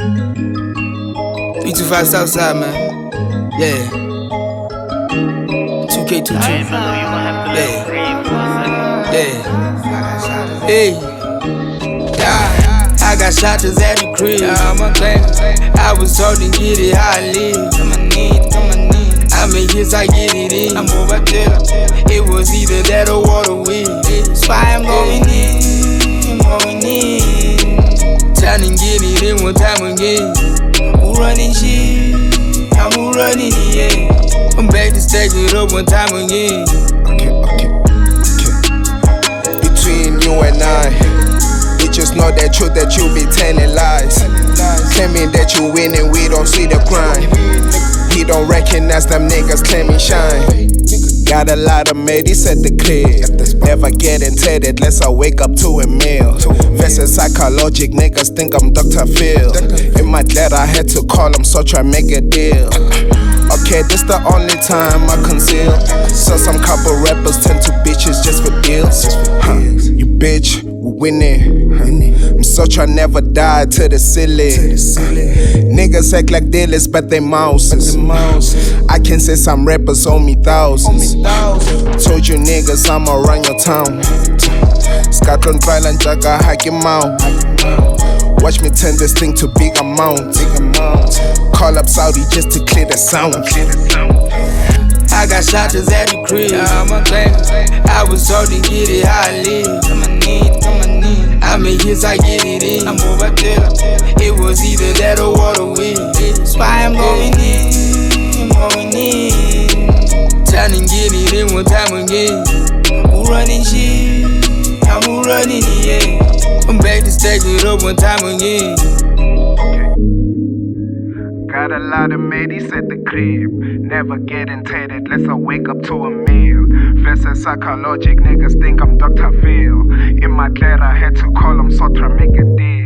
325 Southside, man. Yeah. 2K22. Yeah. Yeah. Hey. I got shotters at the crib. I was told to get it how I live. I make hits, I get it in. It was either that or water with. Spy, I'm going in. Trying to get it in one time again. Who running shit? I'm who running it, yeah. I'm back to stack it up one time again. Okay. Between you and I, we just know the truth that you be telling lies. Claiming that you winning, we don't see the crime. We don't recognize them niggas claiming shine. Got a lot of mates at the crib. Never getting tatted unless I wake up to a meal. Versus psychologic niggas think I'm Dr. Phil. In my glad I had to call him, so try make a deal. Okay, this the only time I conceal. So some couple rappers turn to bitches just for deals. You bitch, we winning. I'm so try never die to the ceiling. Niggas act like dealers, but they mouses. I can say some rappers owe me thousands. Told you niggas I'ma run your town. Scotland, Thailand, Jaga, Haki Mount. Watch me turn this thing to big amount. Call up Saudi just to clear the sound. I got shotters at the crib. I was told to get it how I live. I make hits, I get it in. It was either that or water with. Spy, I'm going in. Trying to get it in one time again. Who running shit? I'm who running it, yeah. I'm back to stack it up one time again. Got a lot of mates at the crib. Never getting tatted unless I wake up to a meal. Versus psychologic niggas think I'm Dr. Phil. In my glad I had to call him, so try make a deal.